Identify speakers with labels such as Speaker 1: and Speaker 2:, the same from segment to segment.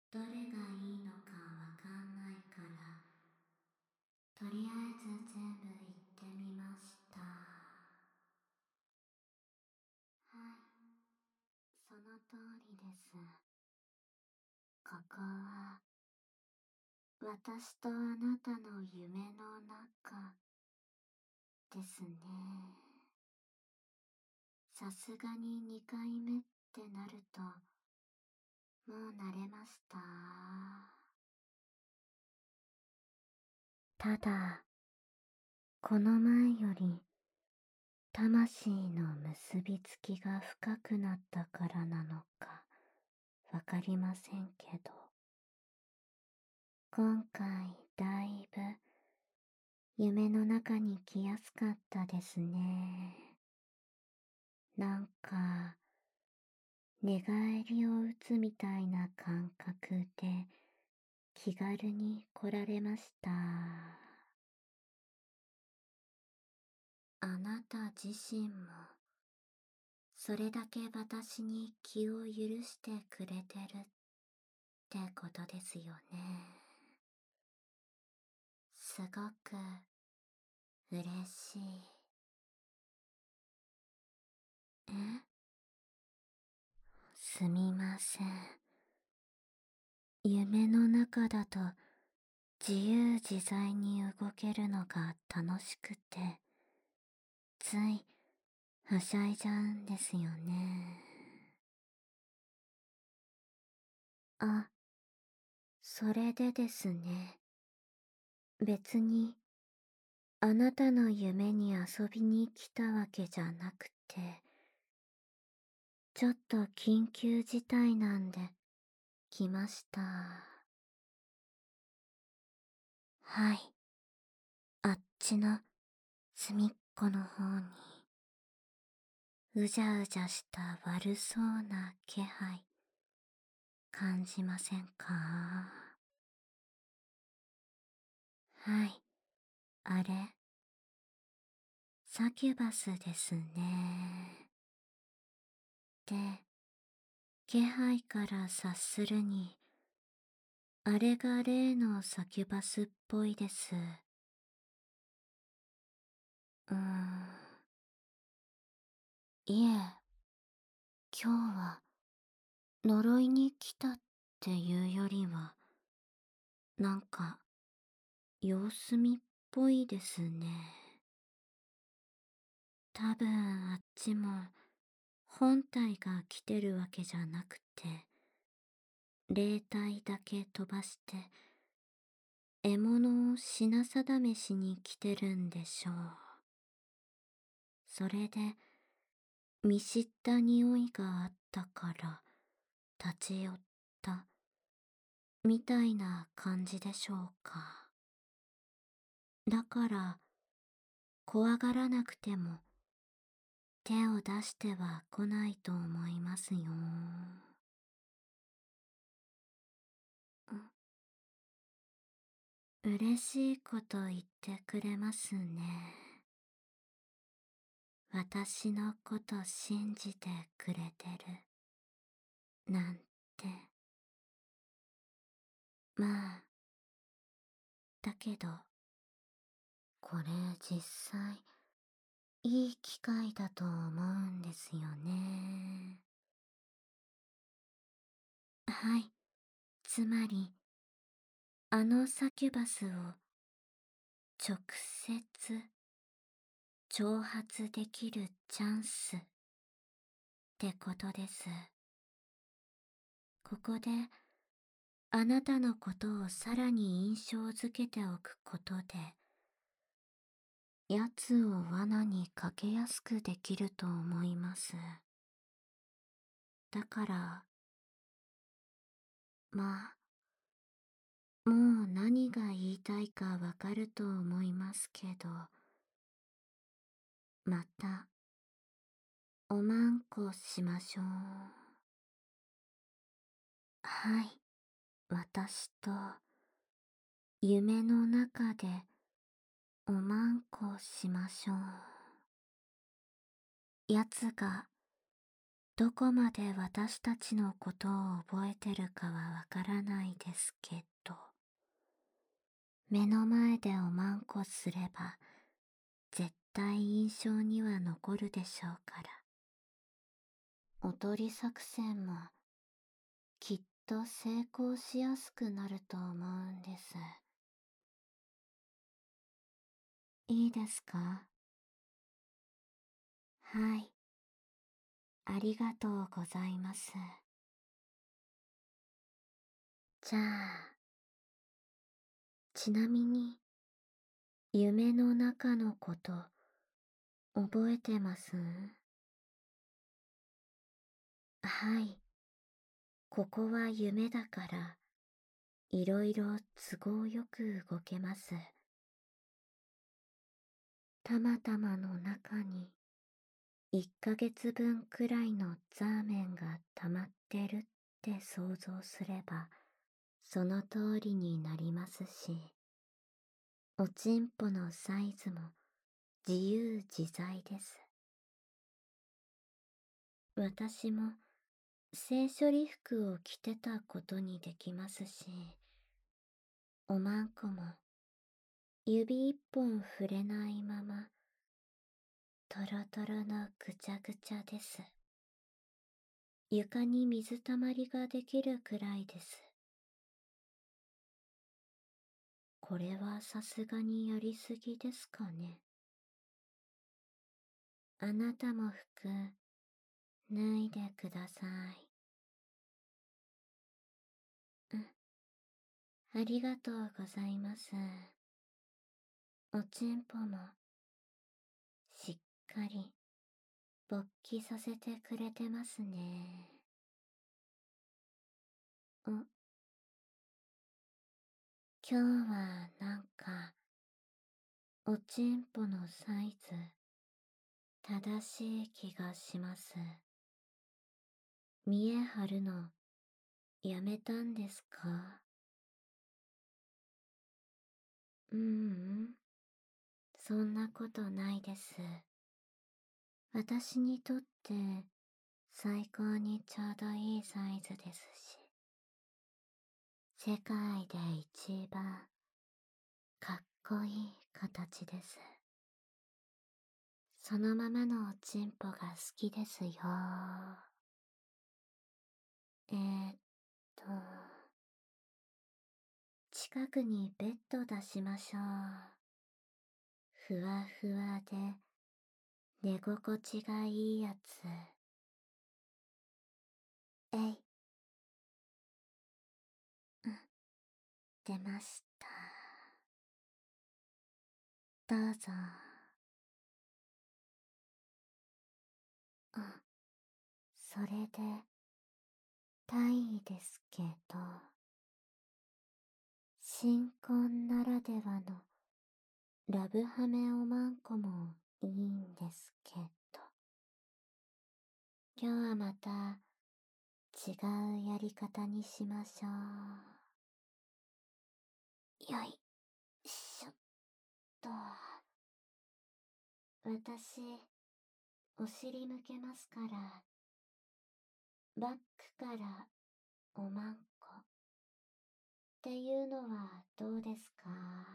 Speaker 1: どれがいいのかわかんないから、とりあえず全部言ってみました。はい、その通りです。ここは、私とあなたの夢の中ですね。さすがに2回目ってなると、もう慣れました。ただ、この前より、魂の結びつきが深くなったからなのか、わかりませんけど、今回だいぶ夢の中に来やすかったですね。なんか、寝返りを打つみたいな感覚で気軽に来られました。あなた自身も、それだけ私に気を許してくれてるってことですよね。すごく嬉しい。え？すみません。夢の中だと自由自在に動けるのが楽しくて、ついはしゃいじゃうんですよね。あ、それでですね。別にあなたの夢に遊びに来たわけじゃなくて、ちょっと緊急事態なんで来ました。はい。あっちの隅っこの方に、うじゃうじゃした悪そうな気配、感じませんか？はい。あれ、サキュバスですね。で、気配から察するに、あれが例のサキュバスっぽいです。いえ、今日は呪いに来たっていうよりは、なんか様子見っぽいですね。多分あっちも本体が来てるわけじゃなくて、霊体だけ飛ばして獲物を品定めしに来てるんでしょう。それで見知った匂いがあったから立ち寄ったみたいな感じでしょうか。だから怖がらなくても手を出しては来ないと思いますよ。嬉しいこと言ってくれますね。私のこと信じてくれてるなんて。まあ、だけどこれ実際いい機会だと思うんですよね。はい、つまりあのサキュバスを直接挑発できるチャンスってことです。ここであなたのことをさらに印象づけておくことで、奴を罠にかけやすくできると思います。だから、まあ、もう何が言いたいかわかると思いますけど、また、おまんこしましょう。はい、私と、夢の中で、おまんこしましょう。奴がどこまで私たちのことを覚えてるかはわからないですけど、目の前でおまんこすれば絶対印象には残るでしょうから。おとり作戦もきっと成功しやすくなると思うんです。いいですか？はい。ありがとうございます。じゃあ、ちなみに、夢の中のこと覚えてます？はい。ここは夢だから、いろいろ都合よく動けます。たまたまの中に、1ヶ月分くらいのザーメンが溜まってるって想像すれば、その通りになりますし、おちんぽのサイズも自由自在です。私も性処理服を着てたことにできますし、おまんこも指一本触れないまま、トロトロのぐちゃぐちゃです。床に水たまりができるくらいです。これはさすがにやりすぎですかね。あなたも服脱いでください。うん、ありがとうございます。おちんぽもしっかり勃起させてくれてますね。今日はなんかおちんぽのサイズ正しい気がします。見え張るのやめたんですか？そんなことないです。私にとって最高にちょうどいいサイズですし、世界で一番かっこいい形です。そのままのおちんぽが好きですよ。えーっと、近くにベッド出しましょう。ふわふわで寝心地がいいやつ。えい、うん、出ました。どうぞ。それで、大意ですけど、新婚ならではのラブハメおまんこもいいんですけど、今日はまた違うやり方にしましょう。よいしょっと。私、お尻向けますから、バックからおまんこっていうのはどうですか？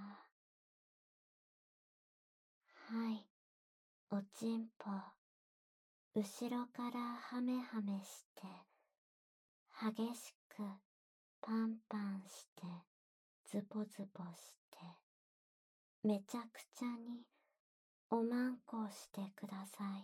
Speaker 1: はい、おちんぽ、後ろからハメハメして、激しくパンパンして、ズボズボして、めちゃくちゃにおまんこをしてください。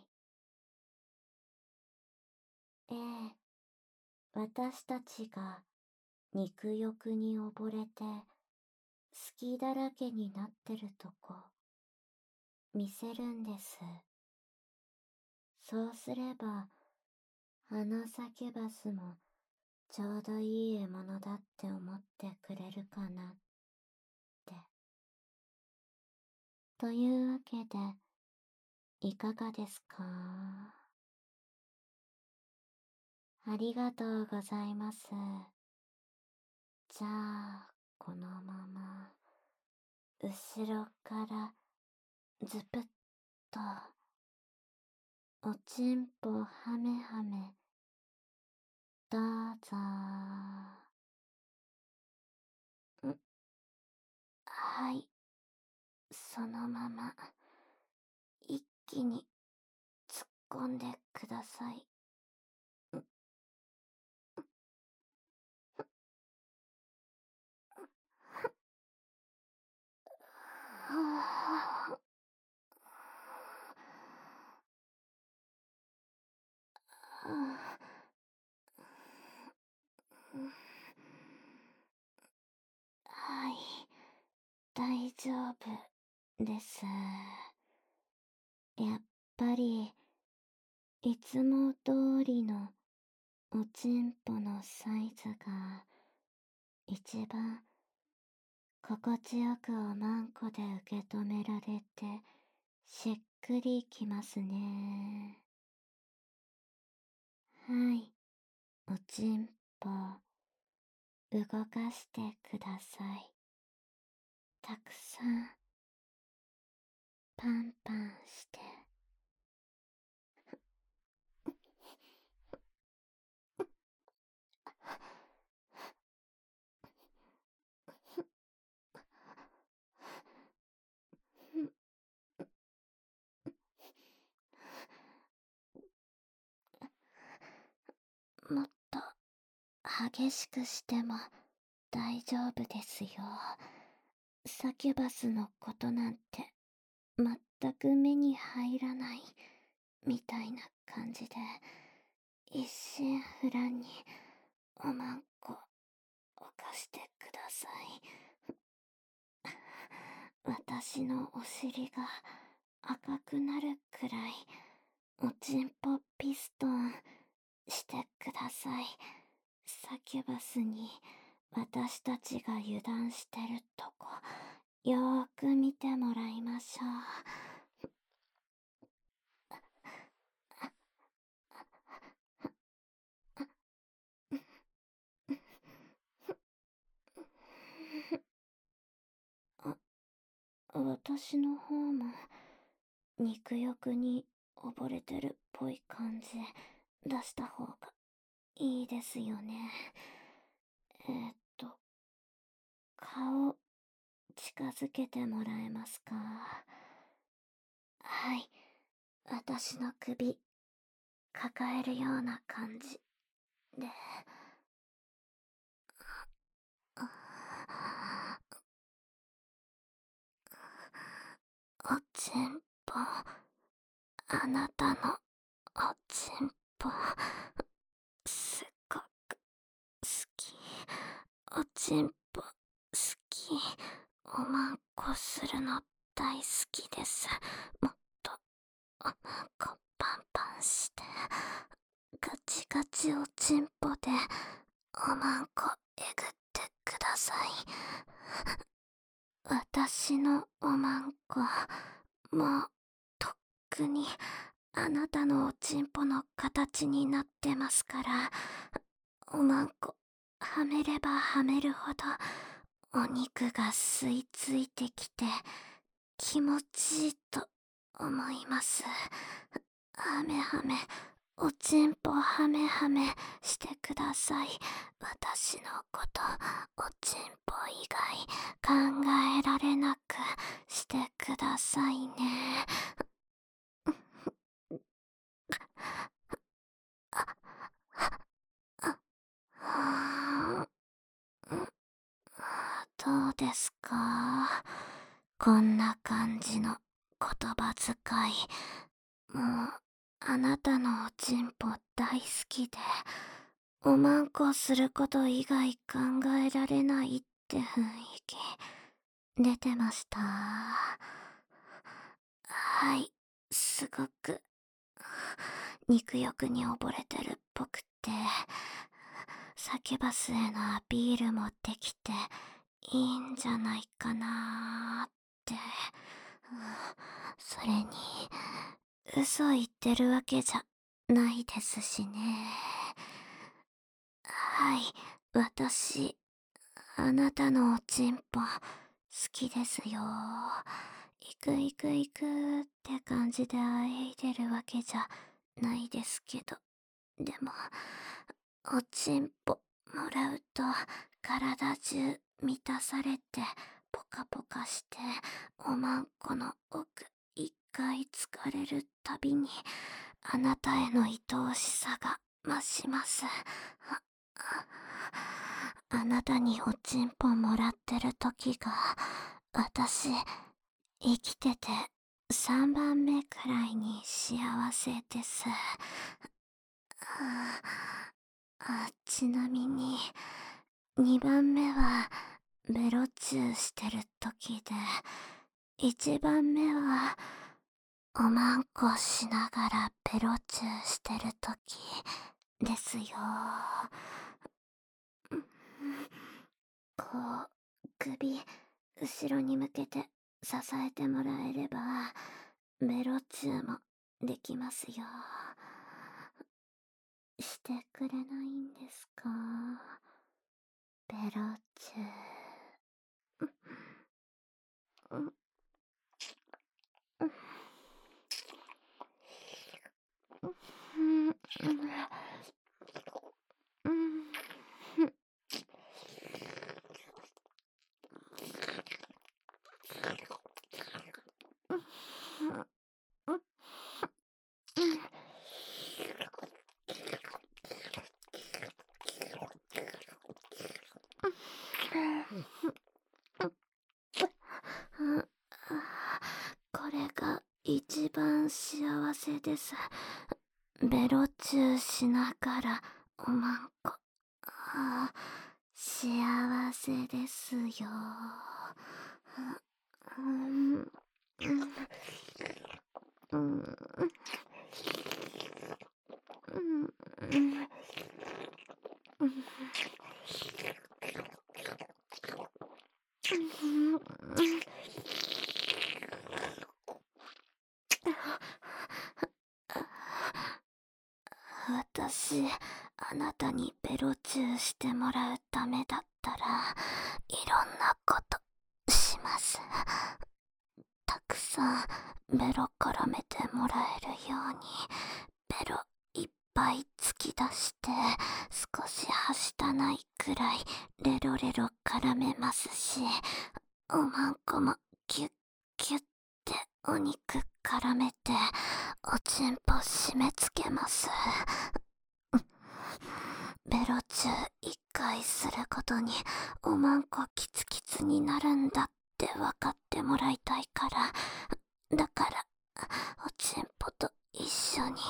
Speaker 1: ええ、私たちが肉欲に溺れて、好きだらけになってるとこ、見せるんです。そうすれば、あのサキュバスもちょうどいい獲物だって思ってくれるかなって。というわけで、いかがですか？ありがとうございます。じゃあ、このまま、後ろからズプッと、おちんぽはめはめどうぞ。はい、そのまま一気に突っ込んでください。はあ、はい、大丈夫です。やっぱり、いつも通りのおちんぽのサイズが一番心地よくおまんこで受け止められてしっくりきますね。はい、おちんぽ動かしてください。たくさんパンパンして。もっと激しくしても大丈夫ですよ。サキュバスのことなんて全く目に入らないみたいな感じで、一心不乱におまんこ犯してください。私のお尻が赤くなるくらいおちんぽピストンしてください。サキュバスに私たちが油断してるとこよーく見てもらいましょう。私の方も肉欲に溺れてるっぽい感じ出した方がいいですよね。えーっと、顔近づけてもらえますか？はい、私の首抱えるような感じで。おちんぽ、あなたのおちんぽすっごく好き。おちんぽ好き。おまんこするの大好きです。もっとおまんこパンパンしてガチガチおちんぽでおまんこえぐってください。私のおまんこもうとっくにあなたのおちんぽの形になってますから、おまんこはめればはめるほどお肉が吸い付いてきて気持ちいいと思います。はめはめ、おちんぽはめはめしてください。私のことおちんぽ以外考えられなくしてくださいね。どうですか？こんな感じの言葉遣い。もうあなたのおちんぽ大好きで、おまんこすること以外考えられないって雰囲気出てました？はい、すごく肉欲に溺れてるっぽくて、サキュバスへのアピールもできていいんじゃないかなーって。それに嘘言ってるわけじゃないですしね。はい、私あなたのおちんぽ好きですよ。行く行く行くって感じであえいでるわけじゃないですけど、でもおちんぽもらうと体中満たされてポカポカして、おまんこの奥一回疲れるたびにあなたへの愛おしさが増します。あなたにおちんぽもらってる時が、私生きてて3番目くらいに幸せです。ちなみに2番目はベロチューしてる時で、1番目はおまんこしながらベロチューしてる時ですよ。こう首後ろに向けて支えてもらえればベロチューもできますよ。してくれないんですか、ベロチュー。これが一番幸せです。ベロチューしながらおまんこ。幸せですよ。私、あなたにベロチューしてもらうためだったら、いろんなことします。たくさんベロ絡めてもらえるように、ベロいっぱい突き出して、少しはしたないくらいレロレロ絡めますし、おまんこもキュッキュッてお肉絡めておちんぽ締め付けます。ベロチュー一回することにおまんこキツキツになるんだって分かってもらいたいから、だからおちんぽと一緒に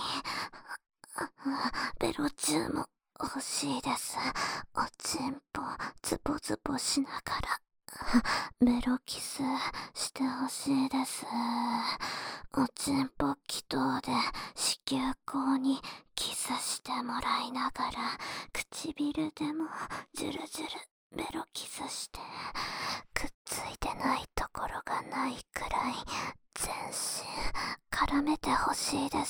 Speaker 1: ベロチューも欲しいです。おちんぽズボズボしながらベロキスしてほしいです。おちんぽ祈祷で子宮口にキスしてもらいながら、唇でもジュルジュルベロキスして、くっついてないところがないくらい全身絡めてほしいです。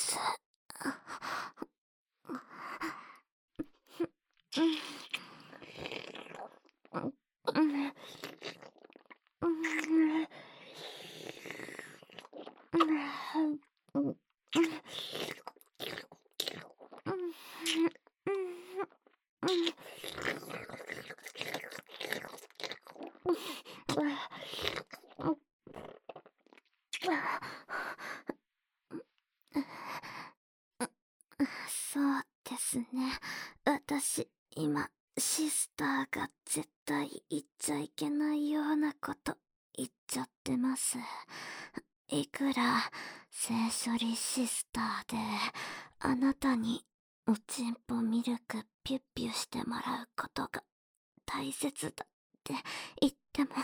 Speaker 1: そうですね。私、今、シスターが絶対言っちゃいけないようなこと言っちゃってます。いくら性処理シスターであなたにおちんぽミルクピュッピュしてもらうことが大切だって言っても、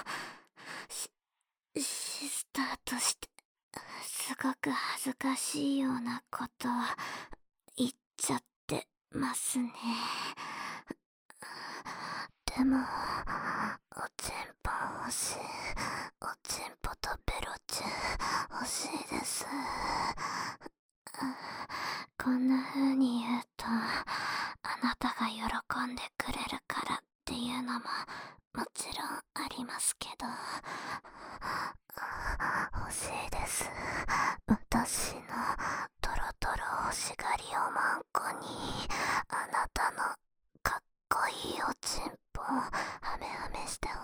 Speaker 1: シスターとしてすごく恥ずかしいようなことを言っちゃってますね。でも、おちんぽ欲しい。おちんぽとベロチュー欲しいです。こんな風に言うと、あなたが喜んでくれるからっていうのももちろんありますけど、欲しいです。私のトロトロ欲しがりおまんこにあなたの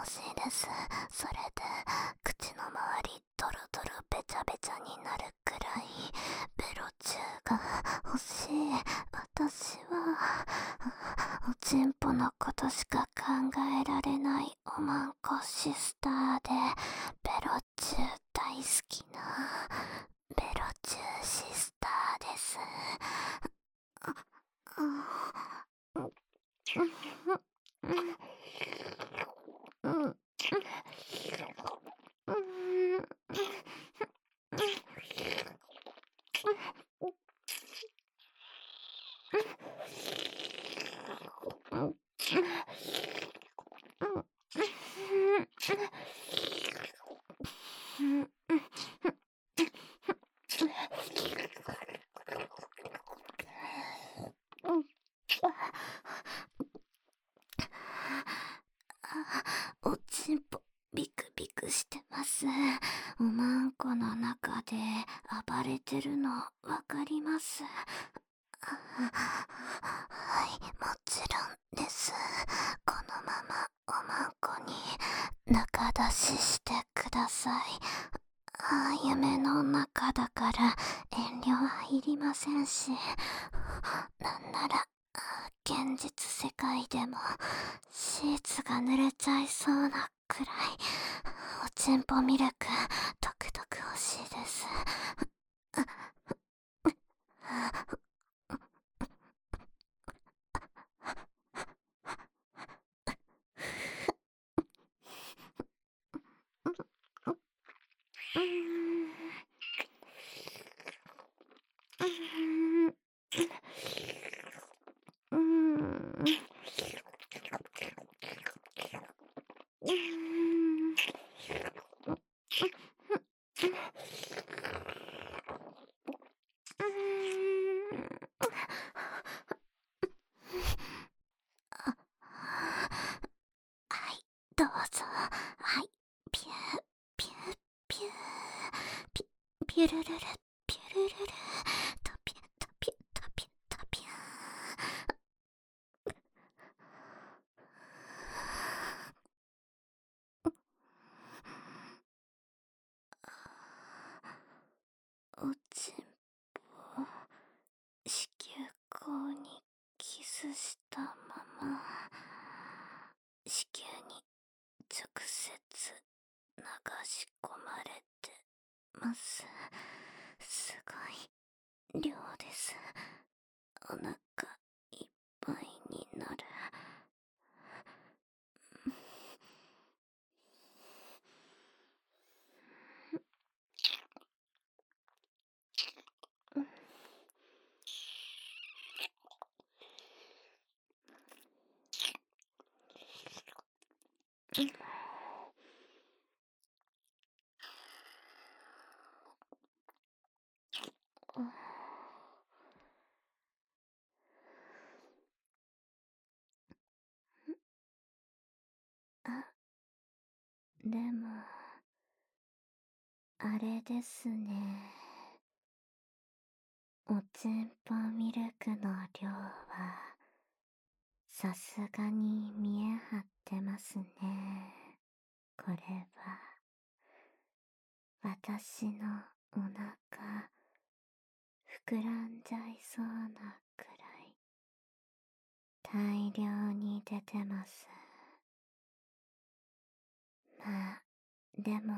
Speaker 2: しいです。それで口の周りドロドロベチャベチャになるくらいベロチューが欲しい。私はおちんぽのことしか考えられないおまんこシスターで、ベロチュー大好きなベロチューシスターです。おちんぽビクビクしてます。おまんこの中で暴れてるのわかります。はい、もちろんです。このままおまんこに中出ししてください。夢の中だから遠慮はいりませんし、なんなら現実世界でもシーツが濡れちゃいそうなくらいおちんぽミルクとくとく欲しいです。はい、どうぞ。はい、ピュー、ピュー、ピュー、ピピュルルル、ピュルルル、トピュ、トピュ、トピュ、トピュー。おちんぽ、子宮口にキスしたまま、子宮に直接流し込まれてます。すごい量です。お腹いっぱいになる。でも、あれですね。おちんぽミルクの量は、さすがに見え張ってますね。これは、私のお腹、膨らんじゃいそうなくらい、大量に出てます。まあ、でも、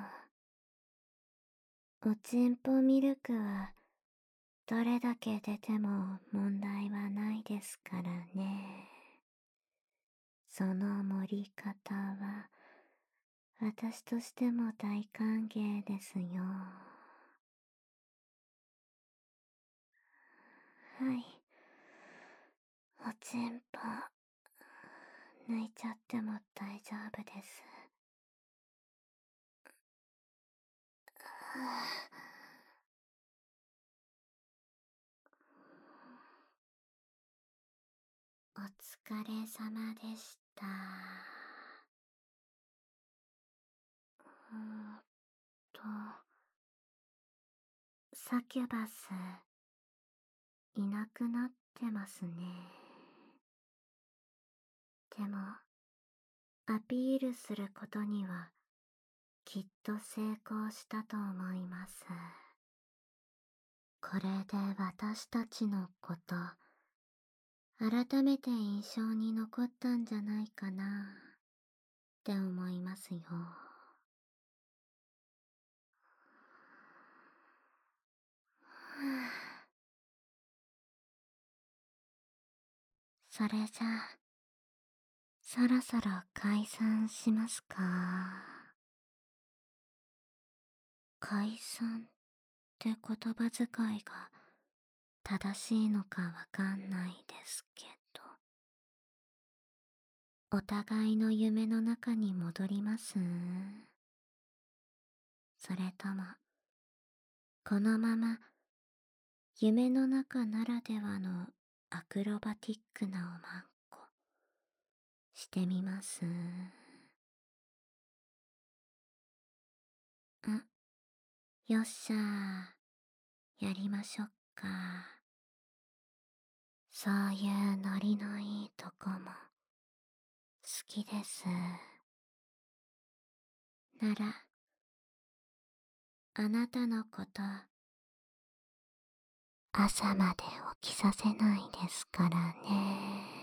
Speaker 2: おちんぽミルクは、どれだけ出ても問題はないですからね。その盛り方は、私としても大歓迎ですよ。はい。おちんぽ、抜いちゃっても大丈夫です。お疲れ様でした。うーんと、サキュバス、いなくなってますね。でも、
Speaker 1: アピールすることにはきっと成功したと思います。これで私たちのこと、改めて印象に残ったんじゃないかなって思いますよ。それじゃあ、そろそろ解散しますか。解散って言葉遣いが正しいのかわかんないですけど、お互いの夢の中に戻ります？それとも、このまま夢の中ならではのアクロバティックなおまんこしてみます？よっしゃー、やりましょっか。そういうノリのいいとこも好きです。なら、あなたのこと朝まで起きさせないですからね。